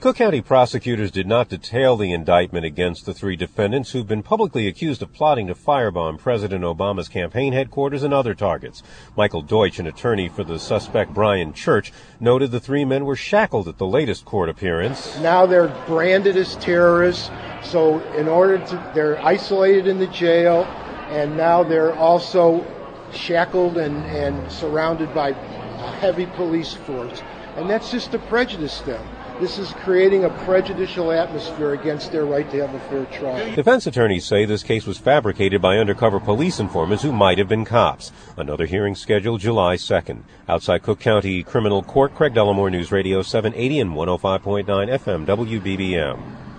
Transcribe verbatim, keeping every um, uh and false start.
Cook County prosecutors did not detail the indictment against the three defendants who've been publicly accused of plotting to firebomb President Obama's campaign headquarters and other targets. Michael Deutsch, an attorney for the suspect Brian Church, noted the three men were shackled at the latest court appearance. Now they're branded as terrorists, so in order to, they're isolated in the jail, and now they're also shackled and, and surrounded by a heavy police force. And that's just to prejudice them. This is creating a prejudicial atmosphere against their right to have a fair trial. Defense attorneys say this case was fabricated by undercover police informants who might have been cops. Another hearing scheduled July second. Outside Cook County Criminal Court, Craig Dellamore, News Radio seven eighty and one oh five point nine F M W B B M.